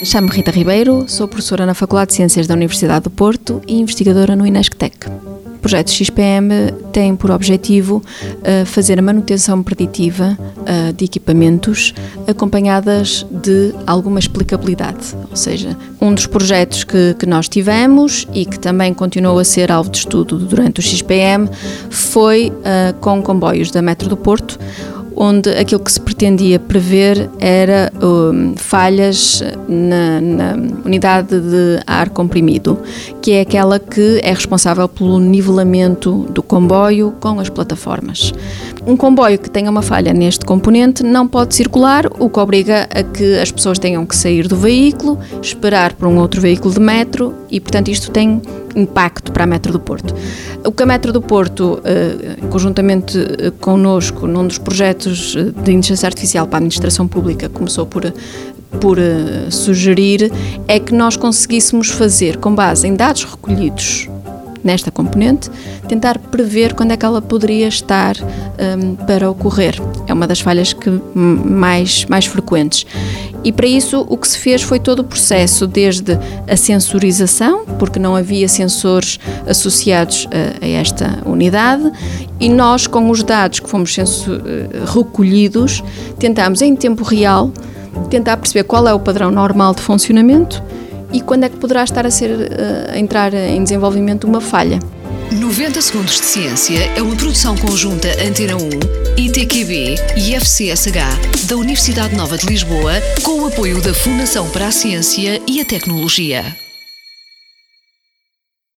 Chamo-me Rita Ribeiro, sou professora na Faculdade de Ciências da Universidade do Porto e investigadora no INESCTEC. O projeto XPM tem por objetivo fazer a manutenção preditiva de equipamentos acompanhadas de alguma explicabilidade. Ou seja, um dos projetos que nós tivemos e que também continuou a ser alvo de estudo durante o XPM foi com comboios da Metro do Porto, onde aquilo que se pretendia prever era falhas na unidade de ar comprimido, que é aquela que é responsável pelo nivelamento do comboio com as plataformas. Um comboio que tenha uma falha neste componente não pode circular, o que obriga a que as pessoas tenham que sair do veículo, esperar por um outro veículo de metro e, portanto, isto tem impacto para a Metro do Porto. O que a Metro do Porto, conjuntamente connosco, num dos projetos de inteligência artificial para a administração pública, começou por sugerir, é que nós conseguíssemos fazer, com base em dados recolhidos nesta componente, tentar prever quando é que ela poderia estar para ocorrer. É uma das falhas mais frequentes. E para isso o que se fez foi todo o processo, desde a sensorização, porque não havia sensores associados a esta unidade, e nós, com os dados que fomos recolhidos, tentámos em tempo real tentar perceber qual é o padrão normal de funcionamento e quando é que poderá estar a entrar em desenvolvimento uma falha. 90 Segundos de Ciência é uma produção conjunta Antena 1, ITQB e FCSH da Universidade Nova de Lisboa, com o apoio da Fundação para a Ciência e a Tecnologia.